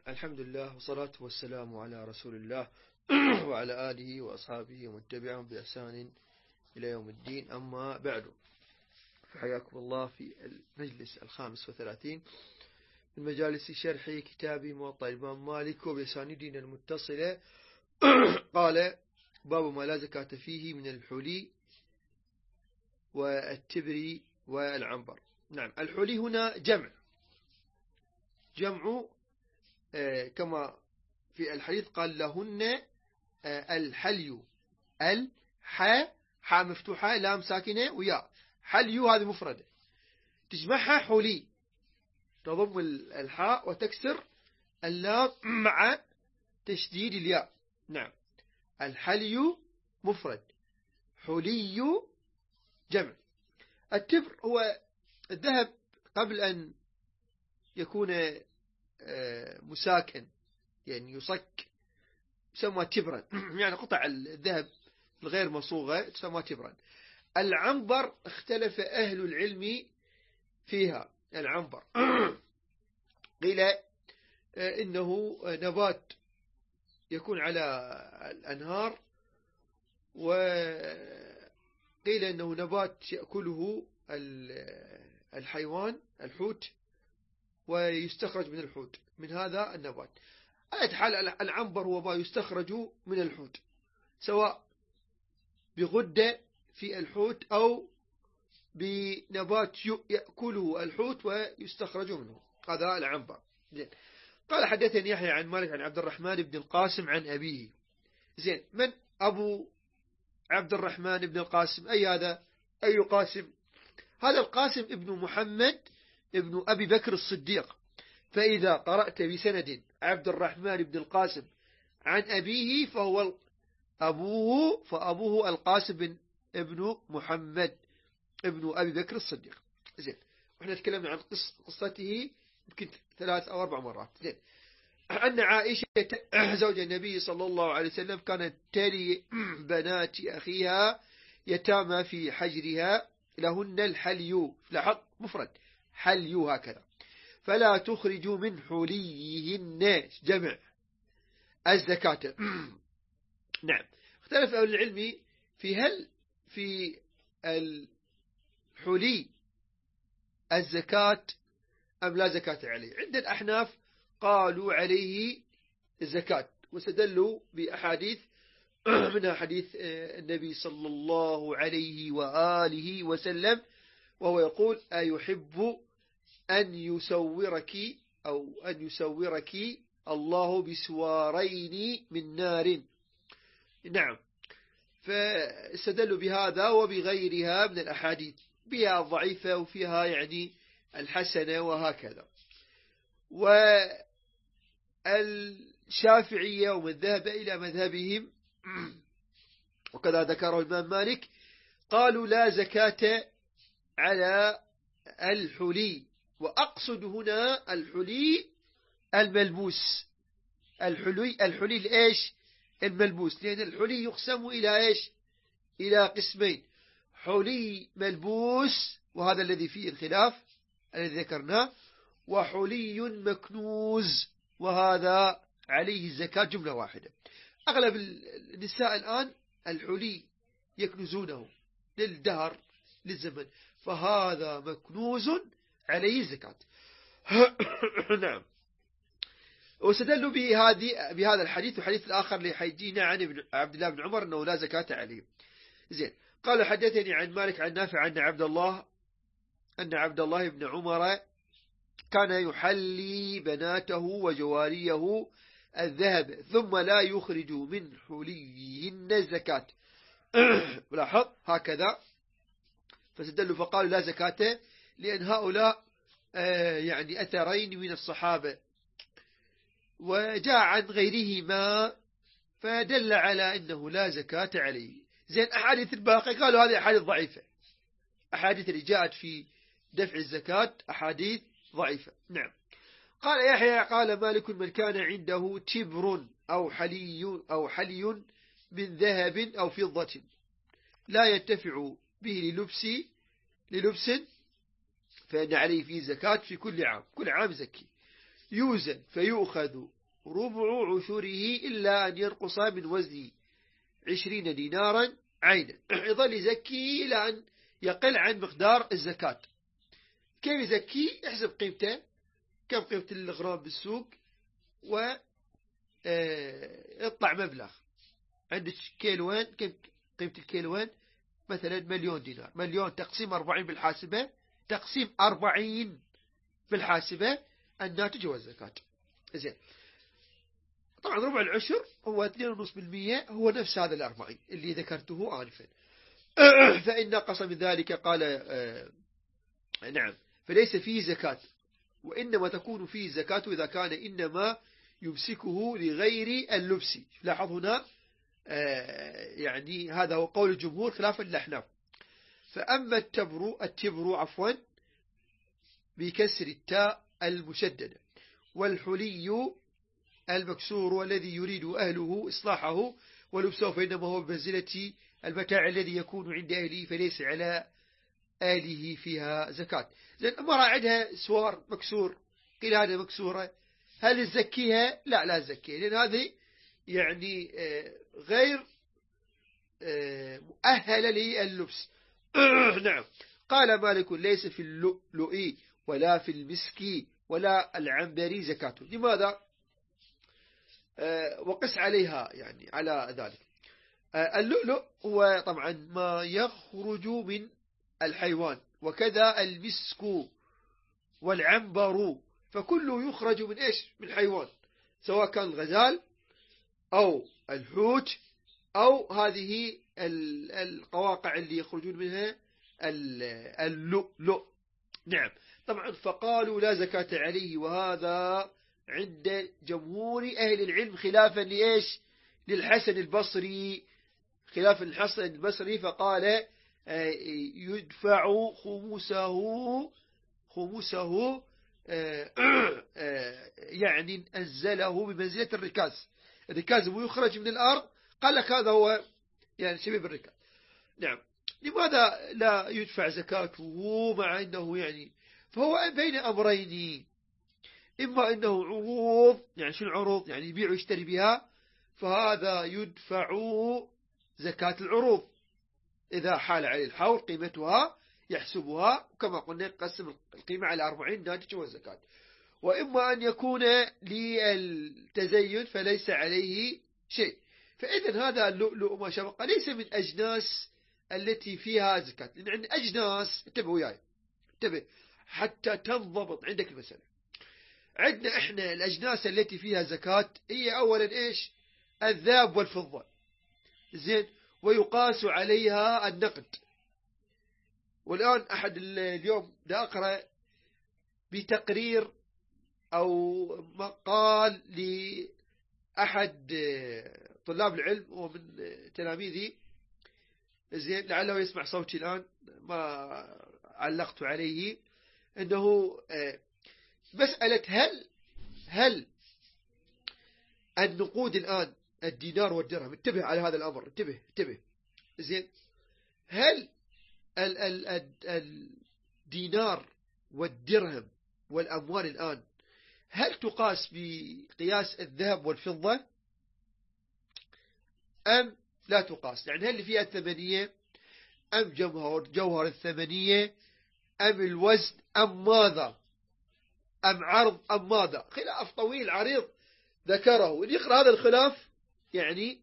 الحمد لله والصلاة والسلام على رسول الله وعلى آله وأصحابه ومن تبعهم بإحسان إلى يوم الدين. أما بعد، فحياكم الله في المجلس 35 من مجالس شرح كتاب موطأ الإمام مالك وبأسانيدنا المتصلة. قال: باب ما لا زكاة فيه من الحلي والتبر والعنبر. نعم، الحلي هنا جمع كما في الحديث قال لهن الحلي، حاء مفتوحة لام ساكنة وياء، حلي هذه مفردة تجمعها حلي، تضم الحاء وتكسر اللام مع تشديد الياء. نعم، الحلي مفرد، حلي جمع. التبر هو الذهب قبل أن يكون مساكن، يعني يصك، يسمى تبرا يعني قطع الذهب الغير مصوغة تسمى تبرا. العنبر اختلف أهل العلم فيها. العنبر قيل إنه نبات يكون على الأنهار، وقيل إنه نبات يأكله الحيوان الحوت ويستخرج من الحوت من هذا النبات. على حال العنبر هو ما يستخرج من الحوت، سواء بغدة في الحوت أو بنبات يأكله الحوت ويستخرج منه، هذا العنبر. زين. قال: حدثني يحيى عن مالك عن عبد الرحمن بن القاسم عن أبيه. زين، من أبو عبد الرحمن بن القاسم؟ أي قاسم؟ هذا القاسم ابن محمد ابن أبي بكر الصديق. فإذا قرأت بسند عبد الرحمن بن القاسم عن أبيه فأبوه القاسم ابن محمد ابن أبي بكر الصديق. زين، وإحنا تكلمنا عن قصته يمكن 3 أو 4 مرات. زين، أن عائشة زوج النبي صلى الله عليه وسلم كانت تلي بنات أخيها يتامى في حجرها، لهن الحلي، لاحظ مفرد حلي هكذا، فلا تخرجوا من حليهن جمع الزكاة. نعم، اختلف أهل العلم في هل في الحلي الزكاة أم لا زكاة عليه. عند الأحناف قالوا عليه الزكاة، واستدلوا بأحاديث منها حديث النبي صلى الله عليه وآله وسلم، وهو يقول: أيحب أن يسورك الله بسوارين من نار. نعم، فاستدلوا بهذا وبغيرها من الأحاديث، بها ضعيفة وفيها يعني الحسنة وهكذا. والشافعية ومن ذهب إلى مذهبهم وكذا ذكره الإمام مالك قالوا لا زكاة على الحلي، وأقصد هنا الحلي الملبوس، الحلي الإيش الملبوس، لأن الحلي يقسم إلى إيش؟ إلى قسمين: حلي ملبوس وهذا الذي فيه الخلاف الذي ذكرناه، وحلي مكنوز وهذا عليه الزكاة جملة واحدة. أغلب النساء الآن الحلي يكنزونه للدهر للزمن، فهذا مكنوز عليه الزكاة. نعم، واستدلوا بهذا الحديث وحديث الآخر لحيدينا عن عبد الله بن عمر أنه لا زكاة عليه. زين، قال: حدثني عن مالك عن نافع أن عبد الله بن عمر كان يحلي بناته وجواريه الذهب ثم لا يخرج من حليهن الزكاة. لاحظ هكذا، فاستدلوا فقالوا لا زكاة، لأن هؤلاء يعني أثرين من الصحابة، وجاء عن غيرهما فدل على أنه لا زكاة عليه. زين، أحاديث الباقي قالوا هذه أحاديث ضعيفة، أحاديث اللي جاءت في دفع الزكاة أحاديث ضعيفة. نعم. قال يحيى: قال مالك: من كان عنده تبر أو حلي من ذهب أو فضة لا ينتفع به للبس فإن عليه فيه زكاة في كل عام، كل عام زكي. يوزن فيؤخذ ربع عشره إلا أن ينقص من وزنه 20 دينارا عينا. يظل يزكي إلى أن يقل عن مقدار الزكاة. كيف يزكي؟ يحسب قيمته، كم قيمة الغرام بالسوق، و يطلع مبلغ. عندك كيلوين، كم قيمة الكيلوين؟ مثلا 1,000,000 دينار. 1,000,000 تقسيم 40 بالحاسبة، تقسيم 40 بالحاسبة، الناتج هو الزكاة. زين. طبعا ربع العشر هو 2.5%، هو نفس هذا 40 اللي ذكرته آنفا. فإن نقص من ذلك قال نعم فليس فيه زكاة، وإنما تكون فيه زكاة إذا كان إنما يمسكه لغير اللبس. لاحظ هنا يعني هذا هو قول الجمهور خلافا للأحناف. فأما التبر بكسر التاء المشددة، والحلي المكسور والذي يريد أهله إصلاحه ولبسه، فإنما هو بمنزلة المتاع الذي يكون عند أهله، فليس على آله فيها زكاة. لأن أمر عندها سوار مكسور، قيل هذا مكسورة، هل تزكيها؟ لا تزكيها، لأن هذه يعني غير مؤهلة لللبس. نعم. قال مالك ليس في اللؤلؤ ولا في المسك ولا العنبر زكاة. لماذا؟ وقس عليها يعني على ذلك. اللؤلؤ هو طبعا ما يخرج من الحيوان، وكذا المسك والعنبر، فكله يخرج من إيش؟ من الحيوان، سواء كان الغزال أو الحوت أو هذه القواقع اللي يخرجون منها اللؤلؤ. نعم. طبعا فقالوا لا زكاة عليه، وهذا عند جمهور أهل العلم خلافا لإيش؟ للحسن البصري، خلاف الحسن البصري، فقال يدفع خمسه يعني أنزله بمنزلة الركاز. الركاز هو يخرج من الأرض، قال لك هذا هو يعني شبيه بالركاز. نعم. لماذا لا يدفع زكاته مع أنه يعني، فهو بين أمرين، إما أنه عروض، يعني شو العروض؟ يعني يبيع ويشتري بها، فهذا يدفع زكاة العروض، إذا حال عليه الحول قيمتها يحسبها، وكما قلنا يقسم القيمة على 40 ناتج والزكاة. وإما أن يكون للتزين فليس عليه شيء. فإذا هذا اللؤلؤ ما شابق ليس من أجناس التي فيها زكاة، لأن عند أجناس، انتبه وياي، انتبه حتى تنضبط عندك المسألة. عندنا إحنا الأجناس التي فيها زكاة هي أولا إيش؟ الذهب والفضة. زين. ويقاس عليها النقد. والآن أحد اليوم دا أقرأ بتقرير أو مقال لأحد طلاب العلم ومن تلاميذي، زين، لعله يسمع صوتي الآن، ما علقت عليه، أنه مسألة هل النقود الآن الدينار والدرهم، انتبه على هذا الأمر، انتبه زين، هل الدينار والدرهم والأموال الآن هل تقاس بقياس الذهب والفضة أم لا تقاس؟ يعني هل اللي فيها الثمنية أم جوهر الثمنية أم الوزن أم ماذا، أم عرض أم ماذا؟ خلاف طويل عريض ذكره. اللي يقرأ هذا الخلاف يعني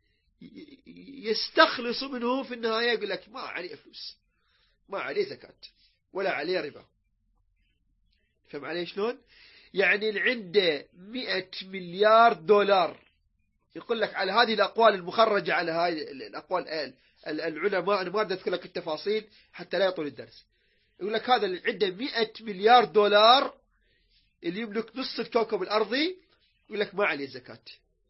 يستخلص منه في النهاية، يقول لك ما عليه فلوس، ما عليه زكاة ولا عليه ربا. فهم عليه شلون؟ يعني اللي عنده 100 مليار دولار، يقول لك على هذه الأقوال المخرجة، على هذه الأقوال العلماء، أنا ما أريد أذكر لك التفاصيل حتى لا يطول الدرس، يقول لك هذا اللي عنده 100 مليار دولار اللي يملك نصف الكوكب الأرضي، يقول لك ما عليه زكاة.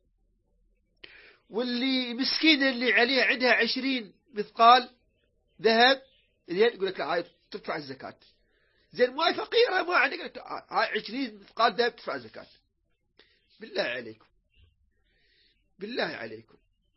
واللي مسكين اللي عليه عندها 20 مثقال ذهب، يقول لك لا، هاي تدفع الزكاة. زين، ما فقيرة ما عندك، هاي 20 مثقال ذهب تدفع الزكاة. بالله عليكم، بالله عليكم،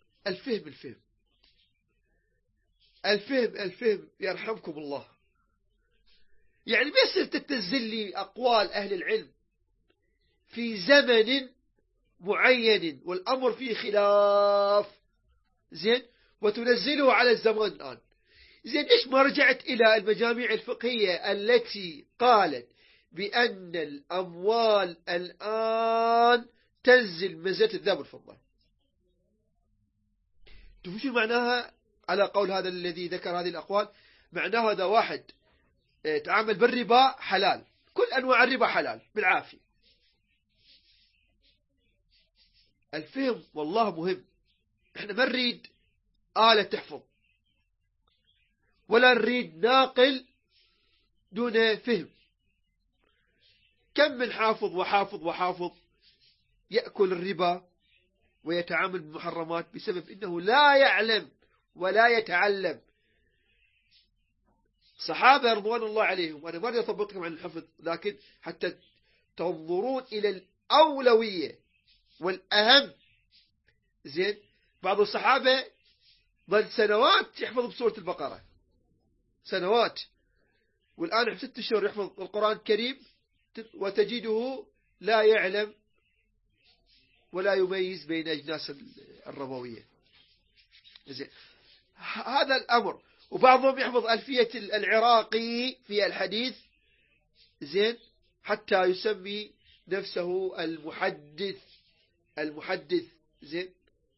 الفهم يرحمكم الله. يعني بس تتنزل لي أقوال أهل العلم في زمن معين والأمر فيه خلاف، زين، وتنزله على الزمان الآن. زين، ليش ما رجعت إلى المجاميع الفقهية التي قالت بأن الأموال الآن تنزل منزلة الذهب والفضة؟ شو معناها على قول هذا الذي ذكر هذه الأقوال؟ معناه هذا واحد تعامل بالربا حلال، كل أنواع الربا حلال بالعافية. الفهم والله مهم. احنا ما نريد آلة تحفظ، ولا نريد ناقل دون فهم. كم من حافظ وحافظ يأكل الربا ويتعامل بالمحرمات بسبب أنه لا يعلم ولا يتعلم. صحابة رضوان الله عليهم، وأنا ما أريد أطبقهم عن الحفظ، لكن حتى تنظرون إلى الأولوية والأهم. زين، بعض الصحابة ظل سنوات يحفظ بسورة البقرة، سنوات، والآن 6 أشهر يحفظ القرآن الكريم، وتجده لا يعلم ولا يميز بين أجناس الربوية. زين، هذا الأمر. وبعضهم يحفظ ألفية العراقي في الحديث، زين، حتى يسمي نفسه المحدث. زين،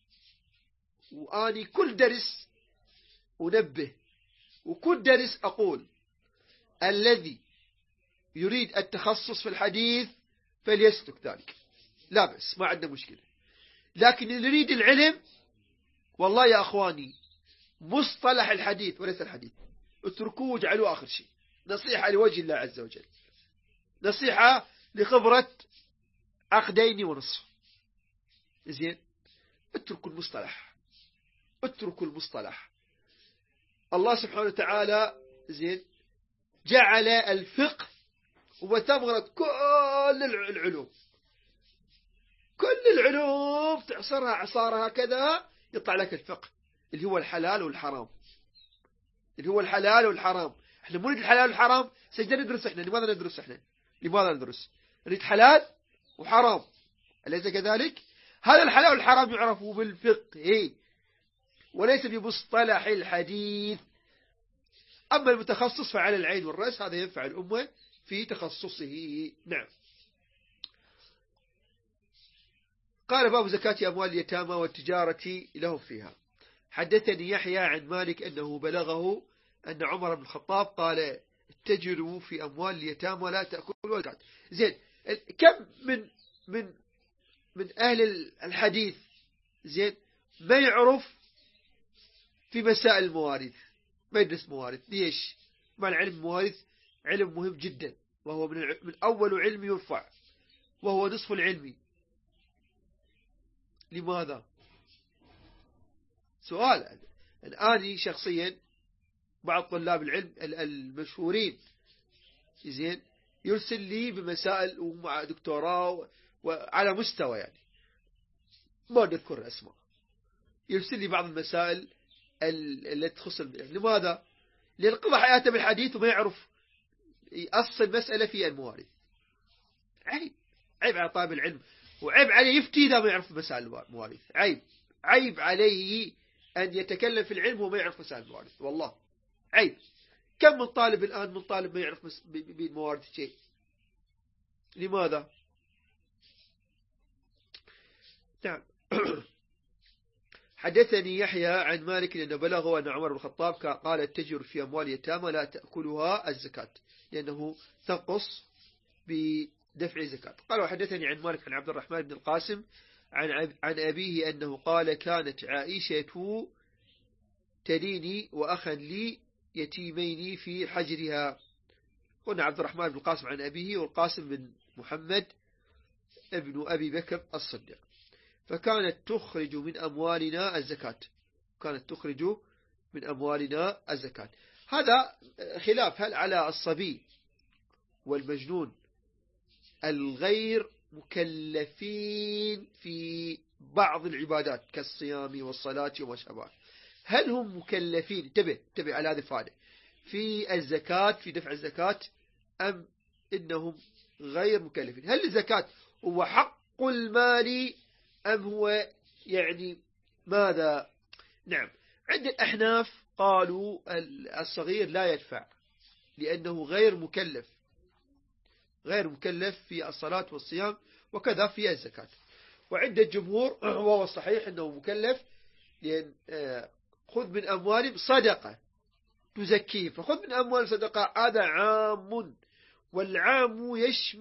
وآني كل درس أنبه، وكل درس أقول الذي يريد التخصص في الحديث فليسلك ذلك، لا بس ما عندنا مشكلة. لكن اللي يريد العلم، والله يا أخواني، مصطلح الحديث وليس الحديث، اتركوه واجعلوه آخر شيء. نصيحة لوجه الله عز وجل، نصيحة لخبرة عقدين ونصف. زين، اتركوا المصطلح. الله سبحانه وتعالى، زين، جعل الفقه هو ثمرة كل العلوم. كل العلوم تعصرها عصارها كذا يطلع لك الفقه، اللي هو الحلال والحرام. احنا مو نريد الحلال والحرام، سجل ندرس احنا. لماذا ندرس؟ نريد حلال وحرام، أليس كذلك؟ هذا الحلال والحرام يعرفوا بالفقه وليس بمصطلح الحديث. أما المتخصص فعلى العين والرأس، هذا ينفع الأمة في تخصصه. نعم. قال باب زكاة أموال اليتامى والتجارة لهم فيها. حدثني يحيى عن مالك أنه بلغه أن عمر بن الخطاب قال: اتجروا في أموال اليتامى ولا تأكلوا الزكاة. زين، كم من أهل الحديث، زين، ما يعرف في مسائل المواريث، ما يدرس مواريث. ليش؟ مع العلم المواريث علم مهم جدا، وهو من أول علم يرفع، وهو نصف العلم. لماذا؟ سؤال. أنا شخصيا بعض طلاب العلم المشهورين، زين، يرسل لي بمسائل ومع دكتوراه وعلى مستوى، يعني ما نذكر اسماء، يرسل لي بعض المسائل التي تخص لماذا؟ لأن قضى حياته بالحديث وما يعرف يأصل مسألة في المواريث. عيب على طالب العلم، وعيب عليه يفتي إذا ما يعرف مسائل المواريث. عيب عليه أن يتكلم في العلم وما يعرف مسائل المواريث، والله عيب. كم من طالب الآن من طالب ما يعرف بالمواريث شيء؟ لماذا؟ نعم. حدثني يحيى عن مالك أنه بلغه أن عمر بن الخطاب قال: اتجر في أموال اليتامى لا تأكلها الزكاة، لأنه تنقص بدفع الزكاة. قال: وحدثني عن مالك عن عبد الرحمن بن القاسم عن أبيه أنه قال: كانت عائشة تليني وأخا لي يتيمين في حجرها. قلنا عبد الرحمن بن القاسم عن أبيه، والقاسم بن محمد ابن أبي بكر الصديق. فكانت تخرج من أموالنا الزكاة. هذا خلاف، هل على الصبي والمجنون الغير مكلفين في بعض العبادات كالصيام والصلاة وما شابه، هل هم مكلفين؟ انتبه على هذه الفائدة، في الزكاة، في دفع الزكاة، أم إنهم غير مكلفين؟ هل الزكاة هو حق المال أم هو يعني ماذا؟ نعم، عند الأحناف قالوا الصغير لا يدفع لأنه غير مكلف في الصلاة والصيام وكذا في الزكاة. وعند الجمهور وهو الصحيح أنه مكلف، لأن خذ من أموالهم صدقة تزكيه، فخذ من أموال صدقة هذا عام، والعام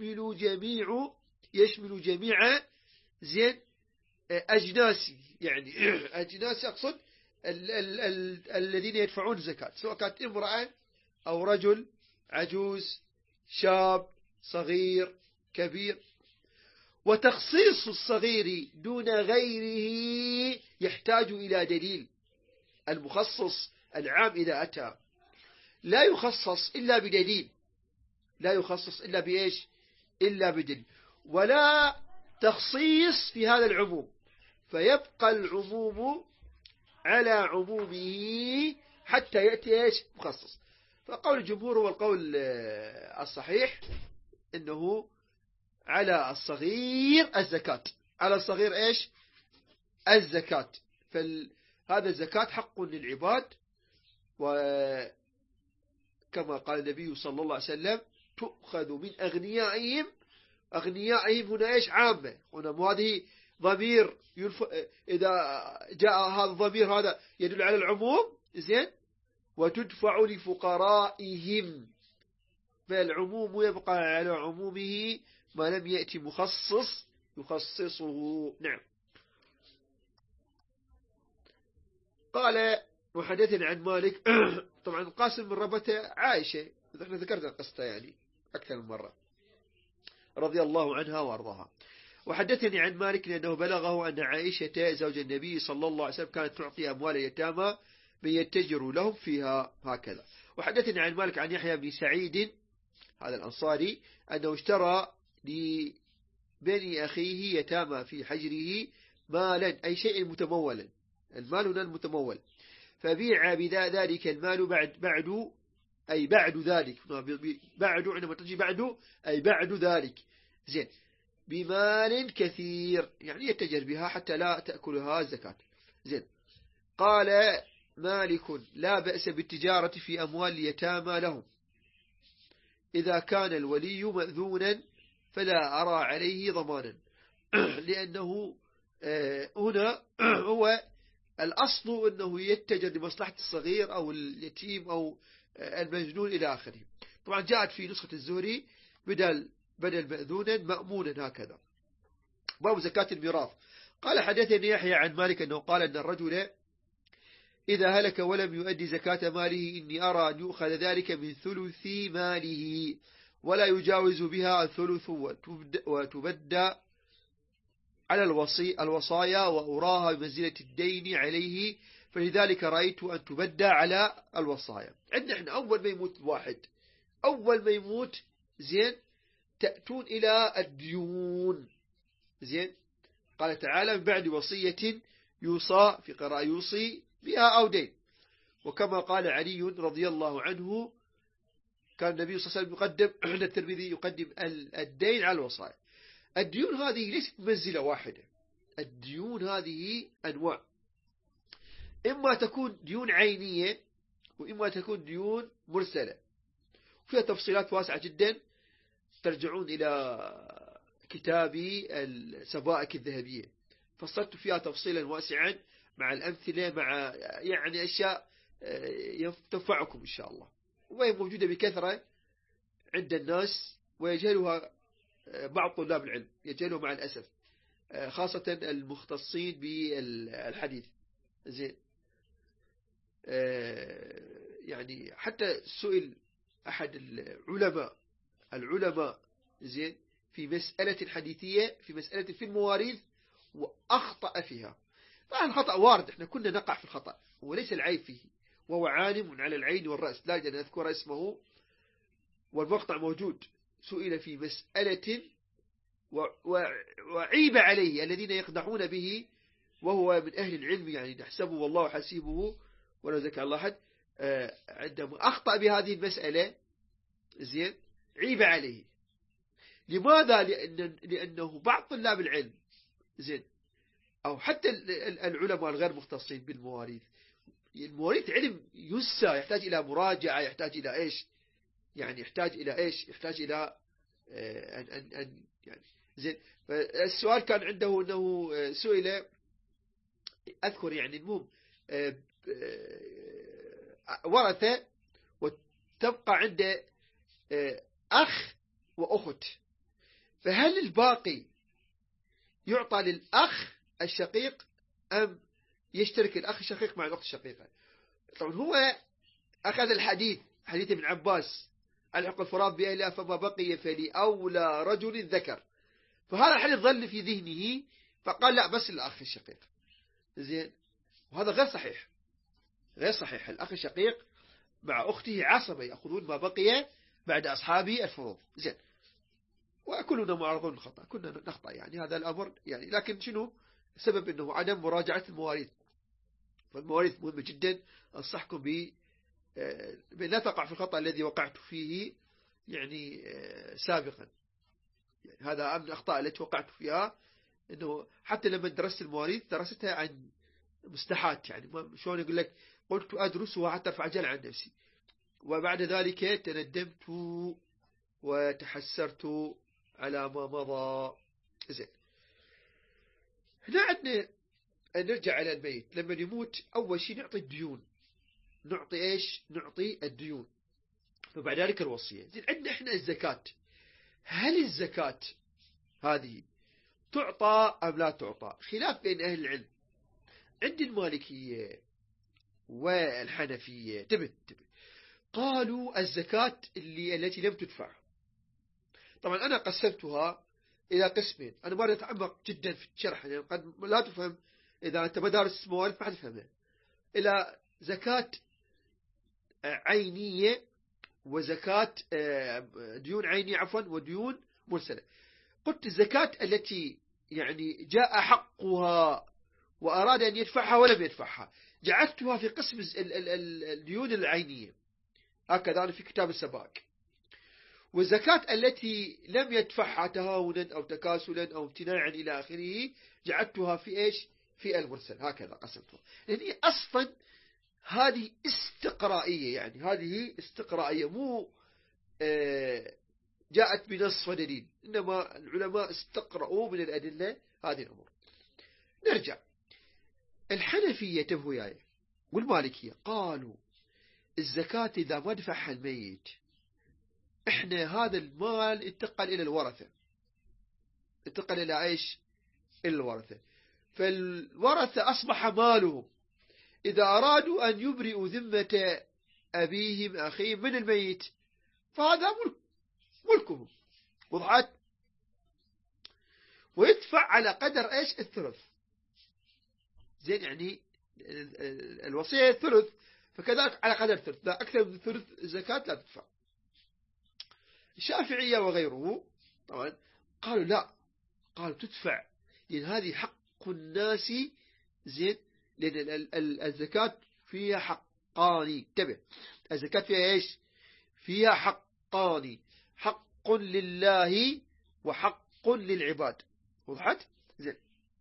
يشمل جميع زين أجناسي، يعني أجناس أقصد الذين يدفعون الزكاة، سواء كانت امرأة أو رجل، عجوز، شاب، صغير، كبير. وتخصيص الصغير دون غيره يحتاج إلى دليل. المخصص العام إذا أتى لا يخصص إلا بدليل، لا يخصص إلا بإيش؟ إلا بدليل، ولا تخصيص في هذا العموم، فيبقى العموم على عمومه حتى يأتي إيش؟ مخصص. فقول الجمهور هو القول الصحيح، إنه على الصغير الزكاة، على الصغير إيش؟ الزكاة. فهذا الزكاة حق للعباد، وكما قال النبي صلى الله عليه وسلم تؤخذ من أغنيائهم. أغنيائهم هنا إيش؟ عامة، هنا هذه ضمير إذا جاء هذا الضمير هذا يدل على العموم، زين، وتدفع لفقرائهم، فالعموم يبقى على عمومه ما لم يأتي مخصص يخصصه. نعم. قال محدثنا عن مالك طبعا القاسم من ربته عائشة، نحن ذكرنا قصته يعني أكثر من مرة رضي الله عنها وأرضاها. وحدثني عن مالك لأنه بلغه أن عائشة زوج النبي صلى الله عليه وسلم كانت تعطي أموال اليتامى من يتجر لهم فيها هكذا. وحدثني عن مالك عن يحيى بن سعيد هذا الأنصاري أنه اشترى لبني أخيه يتامى في حجره مالا، أي شيء متمولا، المال هنا المتمول، فبيع بذلك المال بعد ذلك، بعد عندما تجي بعد أي بعد ذلك، زين، بمال كثير، يعني يتجر بها حتى لا تأكلها الزكاة. زين. قال مالك لا بأس بالتجارة في أموال اليتامى لهم إذا كان الولي مأذونا فلا أرى عليه ضمانا لأنه هنا هو الأصل أنه يتجر لمصلحة الصغير أو اليتيم أو المجنون إلى آخره. طبعا جاءت في نسخة الزهري بدل مأذونا مأمونا هكذا. باب زكاة الميراث. قال حدثني يحيى عن مالك أنه قال أن الرجل إذا هلك ولم يؤدي زكاة ماله إني أرى أن يؤخذ ذلك من ثلث ماله ولا يجاوز بها الثلث وتبدى على الوصايا وأراها بمنزلة الدين عليه، فلذلك رأيت أن تبدى على الوصايا. عندنا احنا أول ما يموت واحد، أول ما يموت زين تأتون إلى الديون، زين. قال تعالى من بعد وصية يوصى، في قراءة يوصي بها أو دين. وكما قال علي رضي الله عنه كان النبي صلى الله عليه وسلم يقدم عند الترمذي يقدم الدين على الوصايا. الديون هذه ليست منزلة واحدة، الديون هذه أنواع، إما تكون ديون عينية وإما تكون ديون مرسلة، فيها تفصيلات واسعة جدا، ترجعون إلى كتابي السبائك الذهبية، فصلت فيها تفصيلا واسعا مع الأمثلة، مع يعني أشياء تنفعكم إن شاء الله، وهي موجودة بكثرة عند الناس ويجهلها بعض طلاب العلم، يجهلها مع الأسف، خاصة المختصين بالحديث. زين. يعني حتى سئل أحد العلماء زين في مسألة حديثية، في مسألة في المواريث، وأخطأ فيها. فالخطأ وارد، احنا كنا نقع في الخطأ وليس العيب فيه، وهو عالم على العين والرأس، لا أن أذكر اسمه والمقطع موجود. سئل في مسألة وعيب عليه الذين يقدحون به، وهو من أهل العلم يعني نحسبه والله حسيبه ولا زكى الله أحد، عندما أخطأ بهذه المسألة زين عيب عليه. لماذا؟ لأنه بعض طلاب العلم زين أو حتى العلماء الغير مختصين بالمواريث، المواريث علم يسى، يحتاج إلى مراجعة، يحتاج إلى إيش يعني، يحتاج إلى إيش، يحتاج إلى أن يعني زين. السؤال كان عنده أنه سئل، أذكر يعني المهم ورثة وتبقى عنده أخ وأخت، فهل الباقي يعطى للأخ الشقيق أم يشترك الأخ الشقيق مع الأخت الشقيقة؟ طبعا هو أخذ الحديث، حديث ابن عباس الحق الفرائض بأهلها فما بقي فلأولى رجل ذكر، فهذا الحديث ظل في ذهنه فقال لا بس الأخ الشقيق زين. وهذا غير صحيح، غير صحيح. الأخ الشقيق مع أخته عصبة يأخذون ما بقي بعد أصحاب الفروض زين. وكلنا معرضون للخطأ، كنا نخطأ يعني، هذا الأمر يعني، لكن شنو سبب أنه عدم مراجعة المواريث. فالمواريث مهمة جدا. أنصحكم لا تقع في الخطأ الذي وقعت فيه يعني سابقا. يعني هذا من الأخطاء التي وقعت فيها، أنه حتى لما درست المواريث درستها عن مستحات، يعني شلون يقول لك قلت أدرسها حتى أرفع جل عن نفسي، وبعد ذلك تندمت وتحسرت على ما مضى زين. هنا عندنا أن نرجع على الميت لما يموت، أول شيء نعطي الديون، نعطي إيش، نعطي الديون، فبعد ذلك الوصية زين. عندنا إحنا الزكاة، هل الزكاة هذه تعطى أم لا تعطى؟ خلاف بين أهل العلم. عند المالكية والحنفية تبت قالوا الزكاة التي لم تدفع. طبعا أنا قسمتها إلى قسمين، أنا ما أتعمق جدا في الشرح يعني قد لا تفهم، إذا أنت مدارس مواريث ما تفهمها، إلى زكاة عينية وزكاة ديون عينية عفوا وديون مرسلة. قلت الزكاة التي يعني جاء حقها وأراد أن يدفعها ولم يدفعها جعلتها في قسم الديون العينية، هكذا في كتاب السباك. والزكاة التي لم يدفعها تهاونا أو تكاسلا أو امتناعا إلى آخره جعلتها في إيش، في المرسل، هكذا قسمتها. لأن أصلا هذه استقرائية، يعني هذه استقرائية مو جاءت بنص ودليل، إنما العلماء استقرأوا من الأدلة هذه الأمور. نرجع الحنفية تبهو وياي والمالكية قالوا الزكاة إذا ما دفعها الميت إحنا هذا المال انتقل إلى الورثة، انتقل إلى إيش، إلى الورثة، فالورثة أصبح مالهم، إذا أرادوا أن يبرئوا ذمة أبيهم أخيهم من الميت فهذا ملكهم، وضعت، ويدفع على قدر إيش، الثلث زين. يعني الوصية الثلث، فكذلك على قدر الثلث، لا أكثر من ثلث الزكاة لا تدفع. الشافعية وغيره طبعا قالوا لا، قالوا تدفع، لأن هذه حق الناس زين، لأن الزكاة فيها حقان، انتبه، الزكاة فيها إيش، فيها حقان، حق لله وحق للعباد، وضحت زين.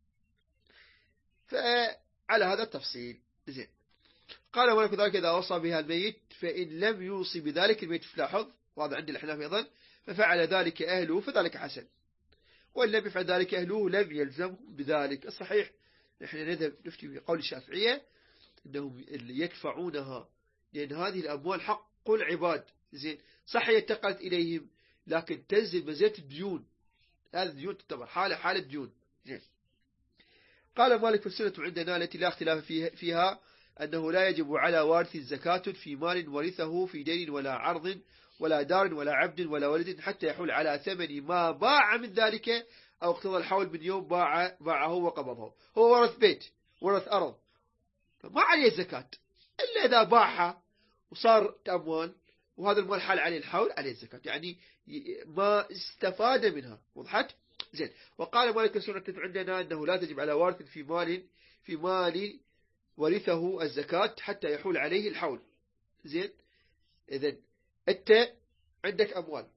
فعلى هذا التفصيل زين. قال ولك ذلك إذا وصى بها الميت فإن لم يوصي بذلك الميت فلاحظ، وهذا عند الأحناف أيضا، ففعل ذلك أهله فذلك حسن، وإن لم يفعل ذلك أهله لم يلزمهم بذلك. الصحيح نحن نذهب نفتي بقول الشافعية أنهم اللي يدفعونها، لأن هذه الأموال حق العباد زين. صح انتقلت إليهم لكن تنزل مزية الديون، هذه الديون تعتبر حالة ديون زين. قال مالك فالسنة عندنا التي لا اختلاف فيها أنه لا يجب على وارث زكاة في مال ورثه في دين ولا عرض ولا دار ولا عبد ولا ولد حتى يحول على ثمن ما باع من ذلك أو اقتضى الحول من يوم باعه وقبضه. هو ورث بيت، ورث أرض، فما عليه زكاة إلا إذا باعها وصار أموال، وهذا المال حال عليه الحول عليه الزكاة، يعني ما استفاد منها، وضحت زين. وقال مالك السنة عندنا أنه لا تجب على وارث في مال ورثه الزكاة حتى يحول عليه الحول زين. إذن أنت عندك أموال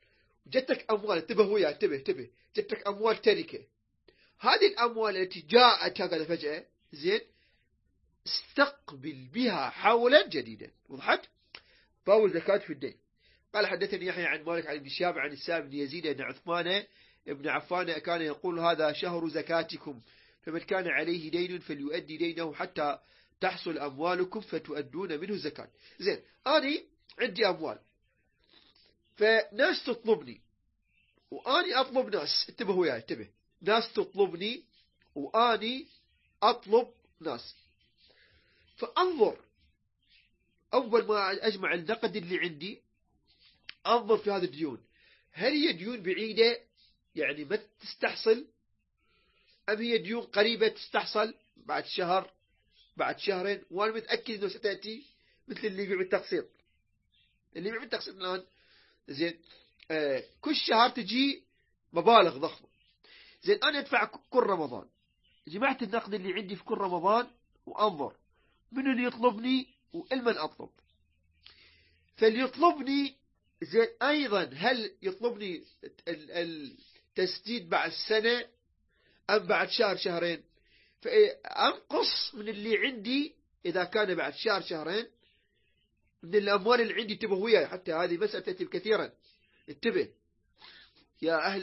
جتك أموال، انتبه وياي، انتبه، جتك أموال تركة، هذه الأموال التي جاءت هكذا فجأة، زين، استقبل بها حولا جديدا. وضحت؟ فاول زكاة في الدين. قال حدثني يحيى عن مالك عن ابن شهاب عن السائب بن يزيد أن عثمان ابن عفان كان يقول هذا شهر زكاتكم، فمن كان عليه دين فليؤدي دينه حتى تحصل أموالكم فتؤدون منه زكاة. زين، أنا عندي أموال، فناس تطلبني وأني أطلب ناس، انتبه وياي، انتبه، ناس تطلبني وأني أطلب ناس، فأنظر أول ما أجمع النقد اللي عندي، أنظر في هذه الديون، هل هي ديون بعيدة يعني ما تستحصل، أم هي ديون قريبة تستحصل بعد شهر بعد شهرين، وأنا متأكد أنه ستأتي، مثل اللي يبيع بالتقسيط، اللي يبيع بالتقسيط الآن، زين، كل شهر تجي مبالغ ضخمة. زين، أنا أدفع كل رمضان، جمعت النقد اللي عندي في كل رمضان، وأنظر من اللي يطلبني والمن أطلب، فاللي يطلبني، زين، أيضا هل يطلبني التسديد بعد سنة أم بعد شهر شهرين، فأنقص من اللي عندي إذا كان بعد شهر شهرين من الأموال اللي عندي. انتبه وياي، حتى هذه مسألة تأتي كثيرا، انتبه يا أهل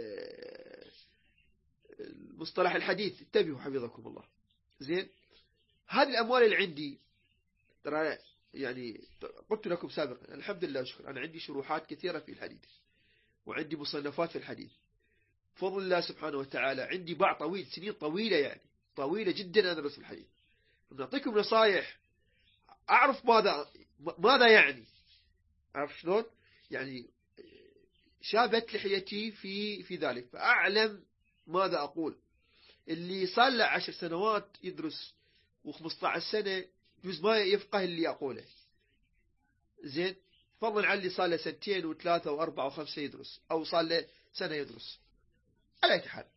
المصطلح الحديث، انتبهوا حفظكم الله. زين، هذه الأموال اللي عندي، ترى يعني قلت لكم سابقا الحمد لله وشكر، أنا عندي شروحات كثيرة في الحديث، وعندي مصنفات في الحديث بفضل الله سبحانه وتعالى، عندي باع طويل، سنين طويلة، يعني طويلة جدا أدرس الحديث، نعطيكم نصائح، أعرف ماذا يعني، أعرف شلون يعني، شابت لحيتي في ذلك، فأعلم ماذا أقول. اللي صار له 10 سنوات يدرس و15 سنة جزء ما يفقه اللي أقوله، زين، فضلا عن اللي صار له سنتين وثلاثة وأربعة وخمسة يدرس، أو صار له سنة يدرس. على أي حال،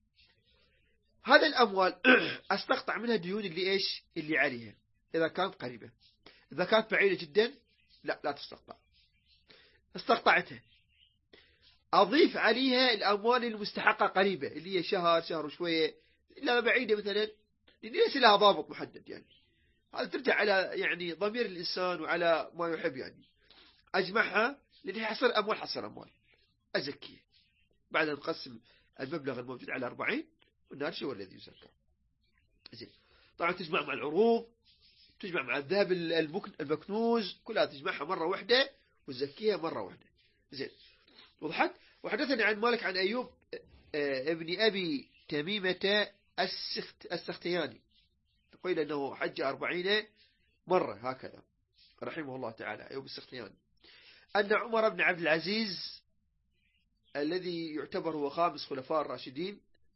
هذا الأموال أستقطع منها ديون اللي إيش اللي عليها إذا كانت قريبة. إذا كانت بعيدة جدا لا تستقطع. استقطعتها، أضيف عليها الأموال المستحقة قريبة اللي هي شهر وشوية، لا بعيدة مثلا، لأن ليس لها ضابط محدد، يعني هذا ترجع على يعني ضمير الإنسان وعلى ما يحب، يعني أجمعها لأنها حصر أموال أزكيها، بعد أن نقسم المبلغ الموجود على 40، والناتج هو الذي يزكى. زين، طبعا تجمع مع العروض، تجمع مع الذهب المكنوز، كلها تجمعها مرة واحدة وتزكيها مرة واحدة. زين، وضحت. وحدثني عن مالك عن أيوب ابن أبي تميمة السختياني، قيل أنه حج 40 مرة هكذا، رحمه الله تعالى، أيوب السختياني، أن عمر بن عبد العزيز الذي يعتبر هو خامس خلفاء الراشدين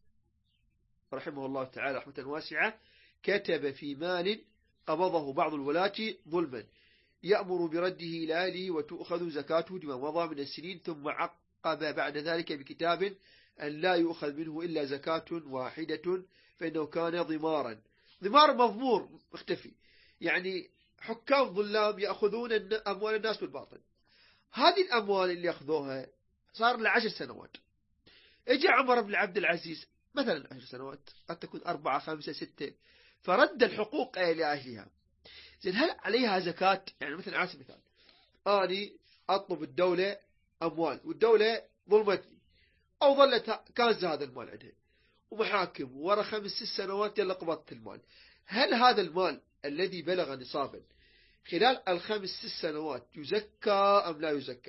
رحمه الله تعالى رحمة واسعة، كتب في مال قبضه بعض الولاة ظلما يأمر برده إلى أهله وتؤخذ زكاته لما مضى من السنين، ثم عقب بعد ذلك بكتاب أن لا يؤخذ منه إلا زكاة واحدة فإنه كان ضمارا. ضمار مضمور مختفي، يعني حكام ظلام يأخذون أموال الناس بالباطل. هذه الأموال اللي يأخذوها صار له 10 سنوات، اجى عمر بن عبد العزيز مثلا 10 سنوات، قد تكون 4 5 6، فرد الحقوق إلى أهلها. زين، هل عليها زكاة؟ يعني مثلا على سبيل المثال، أنا أطلب الدولة أموال والدولة ظلمتني، أو ظلت كانز هذا المال عندها ومحاكم، ورا 5 6 سنوات يلا قبضت المال، هل هذا المال الذي بلغ نصابا خلال ال5 6 سنوات يزكى أم لا يزكى؟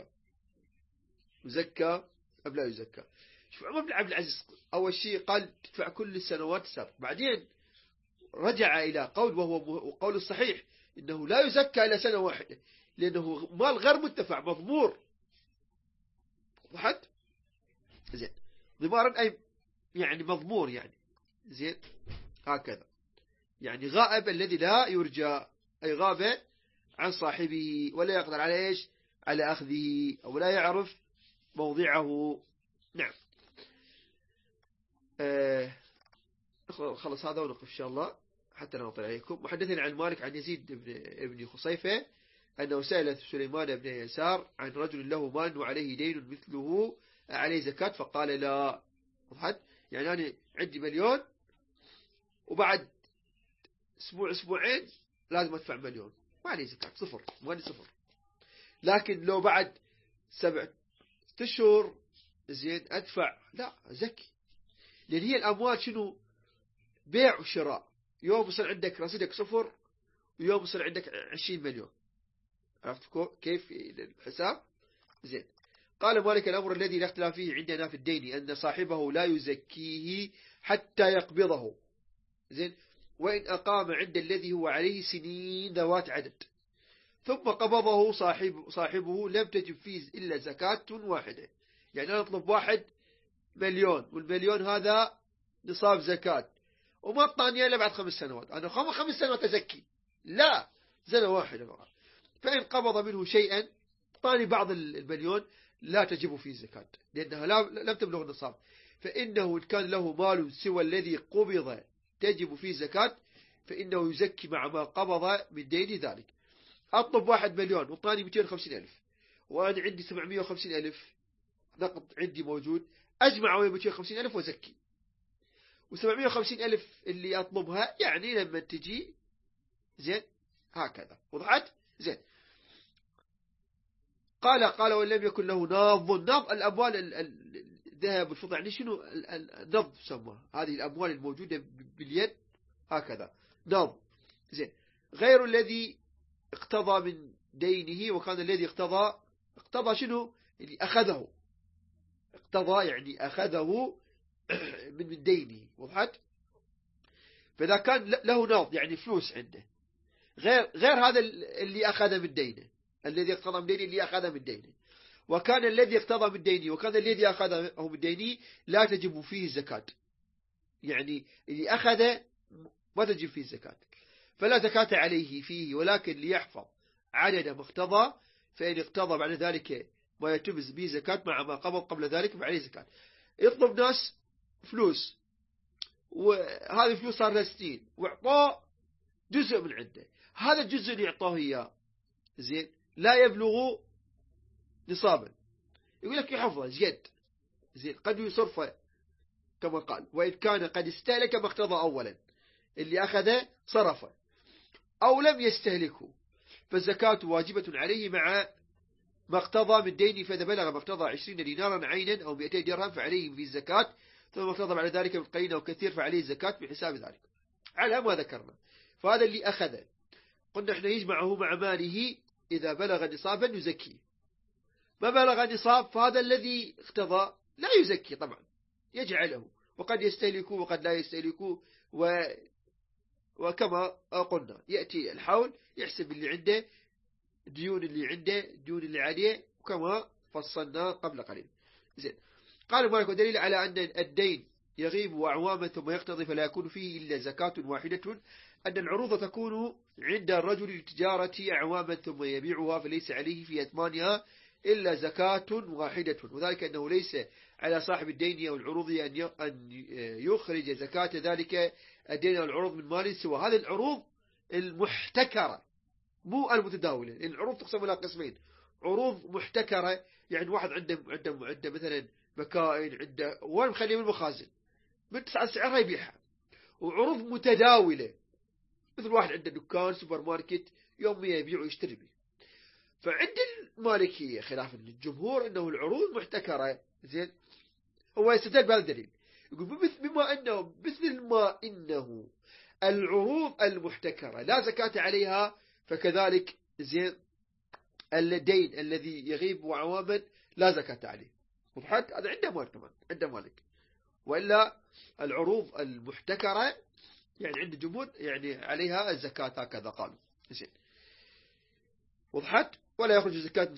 يزكى أم لا يزكى؟ شوف، عمر بن عبد العزيز أول شيء قال تدفع كل السنوات السابقة، بعدين رجع إلى قول وهو قول الصحيح إنه لا يزكى إلى سنة واحدة، لأنه مال غير مدفع مضمور. وضحت؟ زين، ضمارا أي يعني مضمور، يعني زين هكذا، يعني غائب الذي لا يرجى، أي غاب عن صاحبه ولا يقدر على إيش على أخذه، أو لا يعرف موضعه. نعم. خلص هذا ونقف إن شاء الله حتى لا نطلع عليكم. وحدثني عن مالك عن يزيد ابن خصيفة أنه سأل سليمان بن يسار عن رجل له مال وعليه دين مثله عليه زكاة فقال لا. وضحت؟ يعني أنا عندي مليون وبعد أسبوعين لازم أدفع مليون، ما عليه زكاة، صفر، مالي صفر. لكن لو بعد 7 أشهر زين أدفع، لا زكي، لأن هي الأموال شنو؟ بيع وشراء. يوم يصير عندك رصيدك صفر ويوم يصير عندك 20 مليون. عرفت كيف الحساب؟ زين. قال مالك الأمر الذي لا اختلاف فيه عندنا في الدين أن صاحبه لا يزكيه حتى يقبضه. زين. وإن أقام عند الذي هو عليه سنين ذوات عدد ثم قبضه صاحبه لم تجب فيه إلا زكاة واحدة. يعني أنا أطلب 1 مليون والمليون هذا نصاب زكاة وما أعطاني إلا بعد 5 سنوات، أنا 5 سنوات أزكي؟ لا، سنة واحدة فقط. فإن قبض منه شيئا أعطاني بعض المليون لا تجب فيه زكاة لأنها لم تبلغ النصاب. فإنه إن كان له مال سوى الذي قبض تجب فيه زكاة فإنه يزكي مع ما قبض من دين ذلك. أطلب 1 مليون وأعطاني 250,000 وأنا عندي 750,000 نقد عندي موجود، أجمع وين 250,000 وزكي. و750,000 اللي أطلبها يعني لما تجي زين هكذا. وضحت؟ زين. قال وإن لم يكن له ناض الأموال الذهب والفضة، يعني شنو النض سموها هذه الأموال الموجودة باليد هكذا ناض. زين. غير الذي اقتضى من دينه، وكان الذي اقتضى شنو؟ اللي أخذه، اقتضى يعني أخذه من دينه. وضحت؟ فإذا كان له ناض يعني فلوس عنده غير هذا اللي أخذ من دينه، الذي اقتضى من دينه اللي أخذ من دينه، وكان الذي اقتضى من دينه وكان الذي أخذه من دينه لا تجب فيه الزكاة. يعني اللي أخذ ما تجب فيه الزكاة، فلا زكاة عليه فيه، ولكن ليحفظ عدد ما اقتضى، فإن اقتضى بعد ذلك ما يتبز به زكاة مع ما قبل ذلك فعليه زكاة. يطلب ناس فلوس وهذه فلوس صار لها سنين وإعطاه جزء من عنده، هذا الجزء اللي يعطاه إياه زين لا يبلغ نصابا، يقول لك يحفظه زيد زين قد يصرفه كما قال، وإن كان قد استهلك ما اقتضى أولا اللي أخذه صرفه أو لم يستهلكه فالزكاة واجبة عليه مع ما اقتضى من دينه. فإذا بلغ ما اقتضى 20 دينارا عينا أو 200 درهم فعليه في الزكاة، ثم ما اقتضى بعد ذلك من قليل أو كثير فعليه الزكاة بحساب ذلك على ما ذكرنا. فهذا اللي أخذه قلنا احنا يجمعه مع ماله، إذا بلغ نصابا يزكيه، ما بلغ نصاب فهذا الذي اقتضى لا يزكي طبعا يجعله، وقد يستهلكوا وقد لا يستهلكوا. وكما قلنا يأتي الحول يحسب اللي عنده ديون اللي عنده ديون اللي عليه، وكما فصلنا قبل قليل. زين. قال مالك ودليل على أن الدين يغيب أعواما ثم يقتضي فلا يكون فيه إلا زكاة واحدة أن العروض تكون عند الرجل للتجارة أعواما ثم يبيعها فليس عليه في أثمانها إلا زكاة واحدة، وذلك أنه ليس على صاحب الدين أو العروض أن يخرج زكاة ذلك الدين أو العروض من مال سوى هذه العروض المحتكرة مو المتداولة. لأن العروض تقسم إلى قسمين: عروض محتكرة يعني واحد عنده مثلا مكائن عنده وين مخليه من المخازن من سعرها يبيعها، وعروض متداولة مثل واحد عنده دكان سوبر ماركت يوم يبيع ويشتري به. فعند المالكية خلاف الجمهور أنه العروض محتكرة. زين. هو يستدل بهذا الدليل، يقول بما أنه مثل ما إنه العروض المحتكرة لا زكاة عليها فكذلك زين الدين الذي يغيب عواما لا زكاة عليه. وضحت؟ هذا عنده مال كمان عنده مالك. وإلا العروض المحتكرة يعني عند الجمهور يعني عليها الزكاة هكذا قالوا. زين. وضحت؟ ولا يخرج الزكاة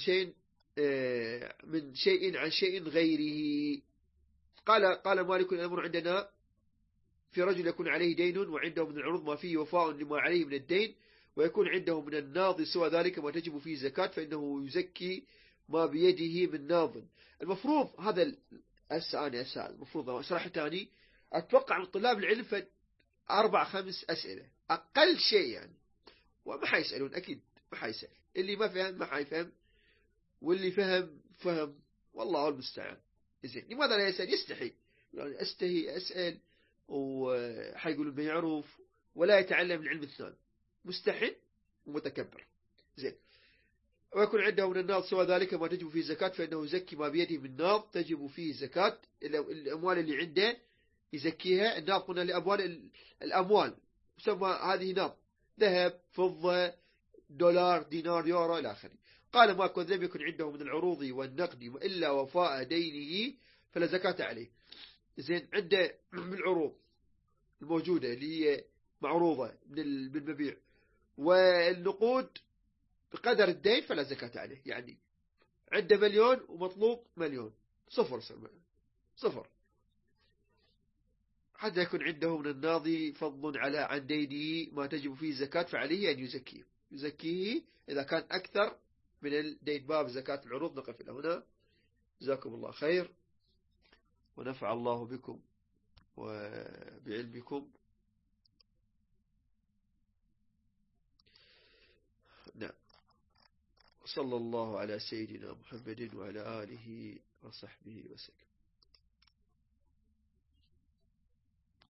من شيء عن شيء غيره. قال مالك الأمر عندنا في رجل يكون عليه دين وعنده من العروض ما فيه وفاء لما عليه من الدين، ويكون عنده من الناض سوى ذلك ما تجب فيه زكاة فإنه يزكي ما بيده من ناض. المفروض هذا أسأل المفروض أشرح تاني. أتوقع من طلاب العلم 4-5 أسئلة أقل شيء يعني، وما حيسألون أكيد ما حيسأل اللي ما فهم ما حيفهم، واللي فهم فهم، والله المستعان. زين لماذا لا يسأل؟ يستحي، يعني أستحي أسأل وحيقول ما يعرف ولا يتعلم العلم الثاني، مستحن ومتكبر. زين. ويكون عنده من الناظ سوى ذلك ما تجب فيه زكاة، فإنه يزكي ما بيده من ناظ تجب فيه زكاة. الأموال اللي عنده يزكيها. الناظ قلنا لأموال الأموال تسمى هذه ناظ، ذهب، فضة، دولار، دينار، يورو إلى آخره. قال ما كن لم يكن عنده من العروض والنقد إلا وفاء دينه فلا زكاة عليه. زين. عنده من العروض الموجودة اللي هي معروضة بالمبيع والنقود بقدر الدين فلا زكاة عليه. يعني عنده مليون ومطلوب مليون، صفر صفر. حتى يكون عنده من الناضي فضل على عن دينه ما تجب فيه زكاة فعليه أن يزكيه إذا كان أكثر من الدين. باب زكاة العروض نقف إلى هنا. جزاكم الله خير ونفع الله بكم وبعلمكم. نعم. صلى الله على سيدنا محمد وعلى آله وصحبه وسلم.